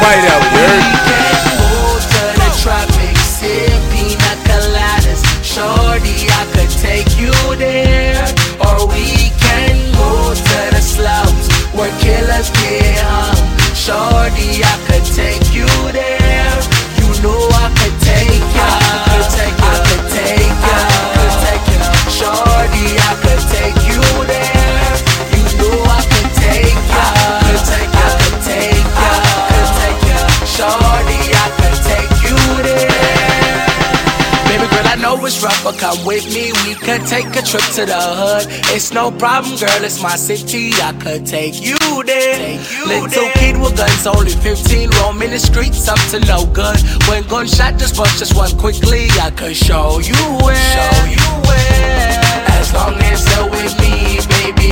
fight out, you heard? We can go to the tropics, sip pina coladas. Shorty, I could take you there. Or we can go to the slums where killers get hung. Shorty, I could take you there. You know I could take ya. I could take ya. I could take ya. I could take ya. Shorty, I could take you there. You know I could take ya. I could take ya. I could take ya. I could take ya. Shorty, I could take you there. Baby girl, I know it's rough, but come with me. We could take a trip to the hood. It's no problem, girl, it's my city. I could take you there. Little kid with guns, only 15, roaming the streets up to no good. When gunshot just bust just one quickly, I could show you where. As long as you're with me, baby,